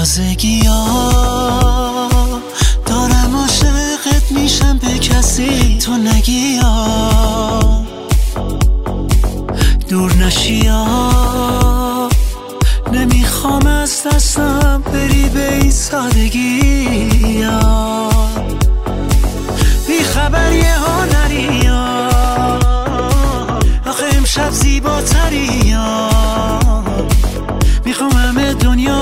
تازگی ها دارم عاشقت میشم به کسی تو نگی ها دور نشی ها نمیخوام از دستم بری به این سادگی ها بی خبری ها نری ها آخه امشب زیباتری ها میخوام همه دنیا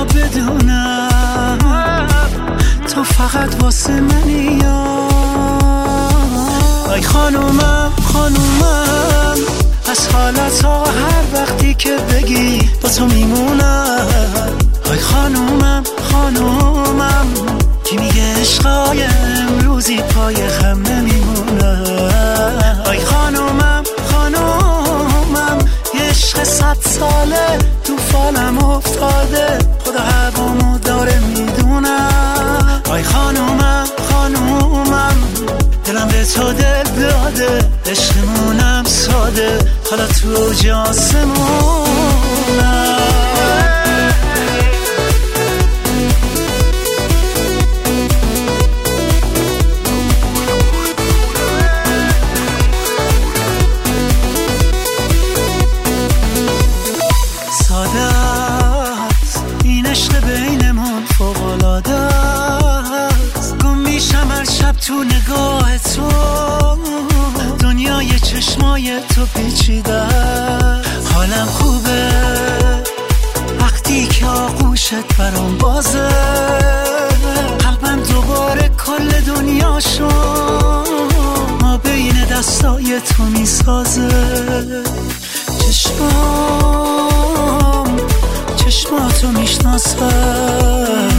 بدونم تو فقط واسه منی ها ای خانومم خانومم از حالت ها هر وقتی که بگی با تو میمونم ای خانومم خانومم کی میگه عشقای امروزی پای خم نمیمونم ای خانومم خانومم یه عشق 100 ساله تو فالم افتاده خدا هوامو داره میدونم ای خانومم خانومم دلم به تو دل داده عشقمونم ساده حالا تو جاسمونم تو نگاه تو دنیای چشمای تو پیچیده حالم خوبه وقتی که آغوشت برام بازه قلبم دوباره کل دنیا شد ما بین دستای تو میسازه چشماتو میشناسم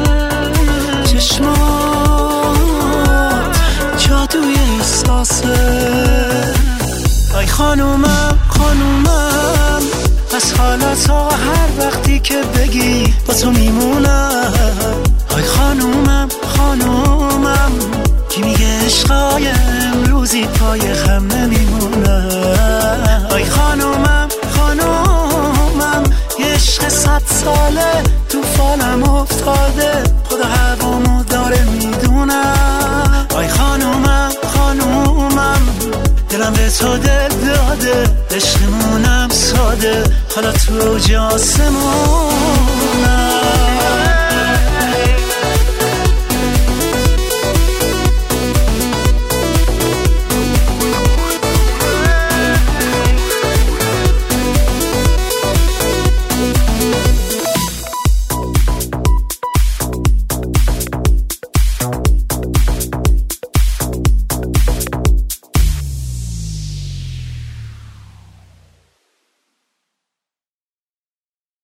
جادوی احساسه ای خانومم خانومم از حالت ها هر وقتی که بگی با تو میمونم ای خانومم خانومم کی میگه عشقای امروزی پای خم نمیمونم ای خانومم خانومم یه عشق 100 ساله تو فالم افتاده خدا هوامو داره میدونم ای خانومم خانومم دلم به تو دل داده عشقمونم ساده حالا تو جاسمونم